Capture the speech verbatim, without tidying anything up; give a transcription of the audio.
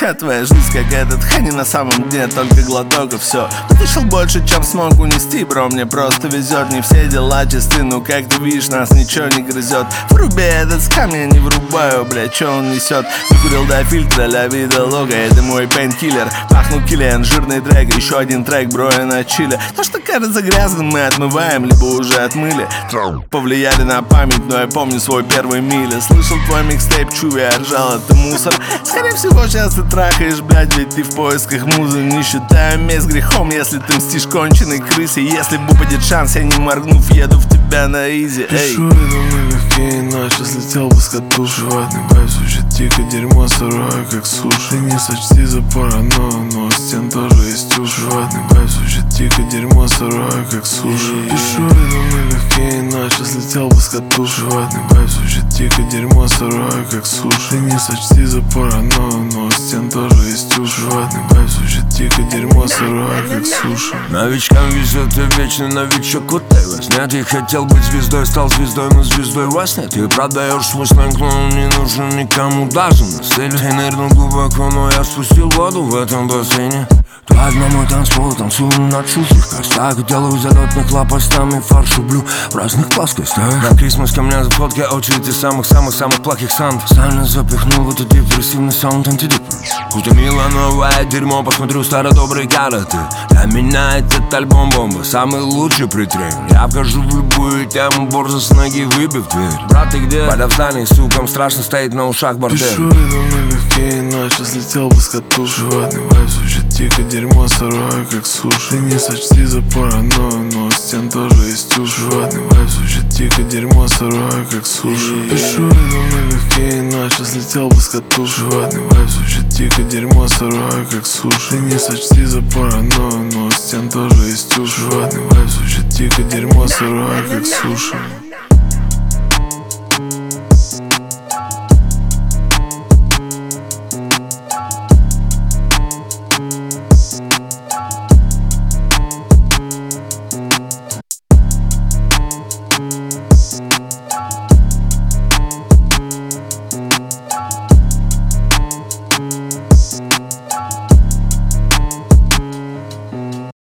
Вся твоя жизнь как этот хани, на самом дне только глоток и все. Ты вышел больше, чем смог унести, бро, мне просто везет. Не все дела чисты, ну как ты видишь, нас ничего не грызет. Вруби этот скам, я не врубаю, бля, че он несет. Выкурил до фильтра, ля вида лога, это мой пейнкиллер. Пахнул киллиан, жирный трек, еще один трек, бро, я на чиле. То, что кажется грязным, мы отмываем, либо уже отмыли. Повлияли на память, но я помню свой первый мили. Слышал твой микстейп, чуви, я ржал, это мусор. Скорее всего, сейчас ты трахаешь, блядь, ведь ты в поисках музы. Не считаю месть грехом, если ты мстишь конченой крысе. Если выпадет шанс, я не моргнув, еду в тебя на изи. Пишу это налегке, иначе слетел бы с катушек. Животный вайб звучит дико, дерьмо сырое, как суши. Не сочти за паранойю, но у стен тоже есть уши. Животный вайб звучит дико, дерьмо сырое, как суши. Пишу это налегке, иначе слетел бы с катушек. Животный вайб звучит дико, дерьмо сырое, как суши. Не сочти за паранойю, но у стен тоже есть уши. Животный вайб звучит дико, дерьмо сырое, как суши. Новичкам везет, ты вечный новичок, вот ты вас нет. Я хотел быть звездой, стал звездой, но звездой вас нет. Ты продаешь свой сленг, но он не нужен никому даже на стиле. Ты нырнул глубоко, но я спустил воду в этом бассейне. Твой мой танцпол, танцую на чужих костях. Делаю залетных лопастями фарш рублю в разных плоскостях. На Крисмас ко мне зафотки очереди самых-самых-самых плохих сант. Сально запихнул в этот депрессивный саунд антидепрессив. Утомило новое дерьмо, посмотрю стародобрый карате. Для меня этот альбом бомба, самый лучший притрейн. Я вхожу в любую тему, борзо с ноги выбив дверь. Брат, ты где? Вода в здании, сукам страшно стоит на ушах бордель. Пишу это налегке, иначе слетел бы с катушек. Животный вайб звучит дико, дерьмо сырое, как суши. Не сочти за паранойю, но у стен тоже есть уши. Животный вайб звучит дико, дерьмо сырое, как суши. Пишу это налегке, иначе слетел бы с катушек. Животный вайб звучит дико, дерьмо сырое, как суши. Не сочти за паранойю, но у стен тоже есть уши. Животный вайб звучит дико, дерьмо сырое, как суши.